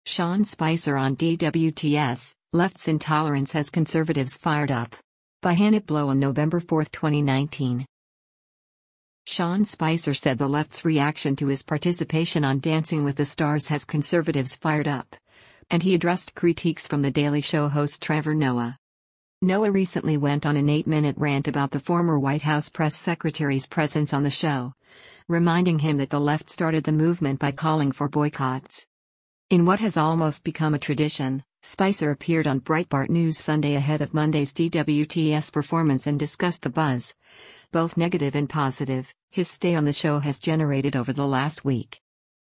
Sean Spicer on DWTS, Left's Intolerance Has Conservatives Fired Up. By Hannah Blow on November 4, 2019. Sean Spicer said the left's reaction to his participation on Dancing with the Stars has conservatives fired up. And he addressed critiques from The Daily Show host Trevor Noah. Noah recently went on an 8-minute rant about the former White House press secretary's presence on the show, reminding him that the left started the movement by calling for boycotts. In what has almost become a tradition, Spicer appeared on Breitbart News Sunday ahead of Monday's DWTS performance and discussed the buzz, both negative and positive, his stay on the show has generated over the last week.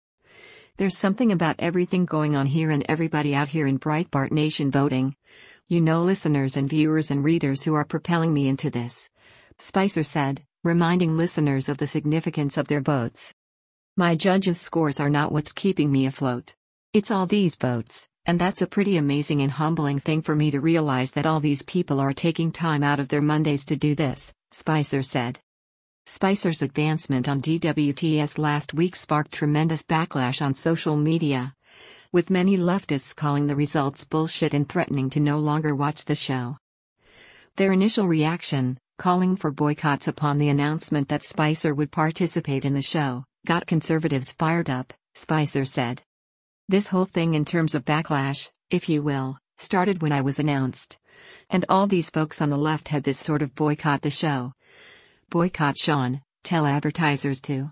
There's something about everything going on here and everybody out here in Breitbart Nation voting. You know, listeners and viewers and readers who are propelling me into this, Spicer said, reminding listeners of the significance of their votes. My judges' scores are not what's keeping me afloat. It's all these votes, and that's a pretty amazing and humbling thing for me to realize that all these people are taking time out of their Mondays to do this, Spicer said. Spicer's advancement on DWTS last week sparked tremendous backlash on social media, with many leftists calling the results bullshit and threatening to no longer watch the show. Their initial reaction, calling for boycotts upon the announcement that Spicer would participate in the show, got conservatives fired up, Spicer said. This whole thing, in terms of backlash, if you will, started when I was announced. And all these folks on the left had this sort of boycott the show. Boycott Sean, tell advertisers to,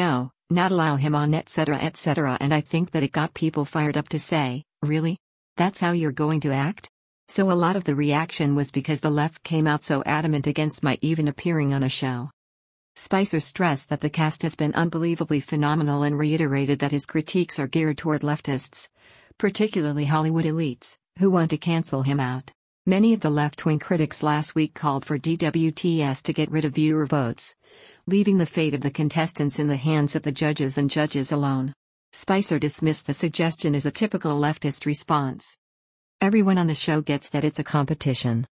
not allow him on, etc., etc. And I think that it got people fired up to say, really? That's how you're going to act? So a lot of the reaction was because the left came out so adamant against my even appearing on a show. Spicer stressed that the cast has been unbelievably phenomenal and reiterated that his critiques are geared toward leftists, particularly Hollywood elites, who want to cancel him out. Many of the left-wing critics last week called for DWTS to get rid of viewer votes, leaving the fate of the contestants in the hands of the judges and judges alone. Spicer dismissed the suggestion as a typical leftist response. Everyone on the show gets that it's a competition.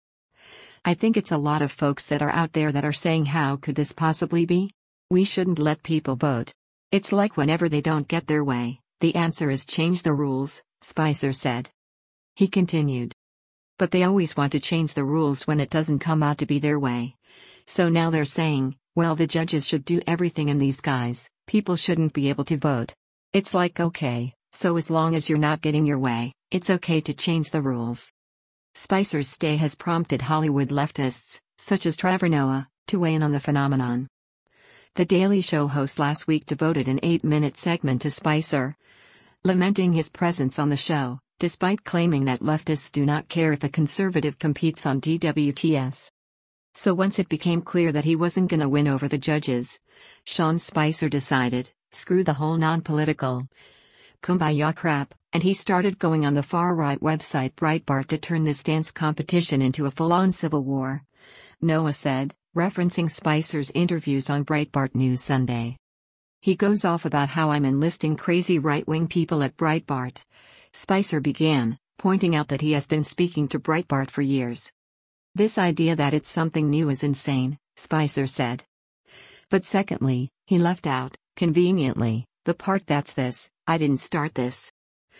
I think it's a lot of folks that are out there that are saying, how could this possibly be? We shouldn't let people vote. It's like whenever they don't get their way, the answer is change the rules, Spicer said. He continued. But they always want to change the rules when it doesn't come out to be their way. So now they're saying, well, the judges should do everything and these guys, people shouldn't be able to vote. It's like, okay, so as long as you're not getting your way, it's okay to change the rules. Spicer's stay has prompted Hollywood leftists, such as Trevor Noah, to weigh in on the phenomenon. The Daily Show host last week devoted an 8-minute segment to Spicer, lamenting his presence on the show, despite claiming that leftists do not care if a conservative competes on DWTS. So once it became clear that he wasn't gonna win over the judges, Sean Spicer decided, screw the whole non-political kumbaya crap, and he started going on the far-right website Breitbart to turn this dance competition into a full-on civil war, Noah said, referencing Spicer's interviews on Breitbart News Sunday. He goes off about how I'm enlisting crazy right-wing people at Breitbart, Spicer began, pointing out that he has been speaking to Breitbart for years. This idea that it's something new is insane, Spicer said. But secondly, he left out, conveniently, the part that's this, I didn't start this.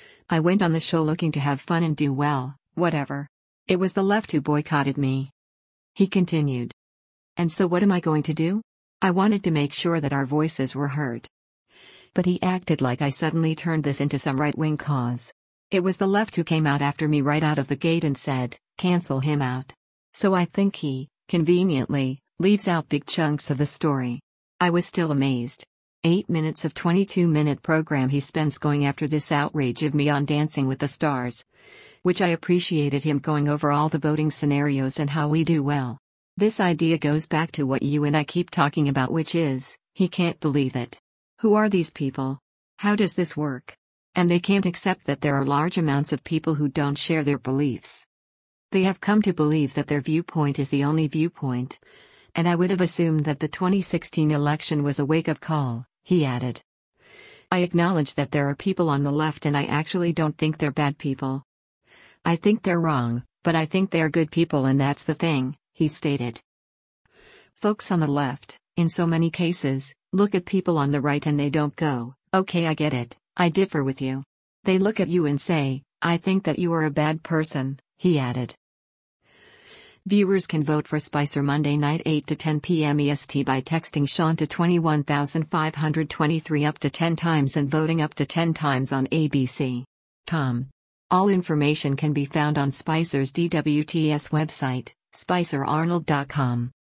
I went on the show looking to have fun and do well, whatever. It was the left who boycotted me. He continued. And so what am I going to do? I wanted to make sure that our voices were heard. But he acted like I suddenly turned this into some right-wing cause. It was the left who came out after me right out of the gate and said, cancel him out. So I think he, conveniently, leaves out big chunks of the story. I was still amazed. 8 minutes of 22-minute program he spends going after this outrage of me on Dancing with the Stars. Which I appreciated him going over all the voting scenarios and how we do well. This idea goes back to what you and I keep talking about, which is, he can't believe it. Who are these people? How does this work? And they can't accept that there are large amounts of people who don't share their beliefs. They have come to believe that their viewpoint is the only viewpoint. And I would have assumed that the 2016 election was a wake-up call, he added. I acknowledge that there are people on the left and I actually don't think they're bad people. I think they're wrong, but I think they're good people and that's the thing, he stated. Folks on the left, in so many cases, look at people on the right and they don't go, okay, I get it, I differ with you. They look at you and say, "I think that you are a bad person," he added. Viewers can vote for Spicer Monday night 8 to 10 p.m. EST by texting Sean to 21523 up to 10 times and voting up to 10 times on ABC.com. All information can be found on Spicer's DWTS website, spicerarnold.com.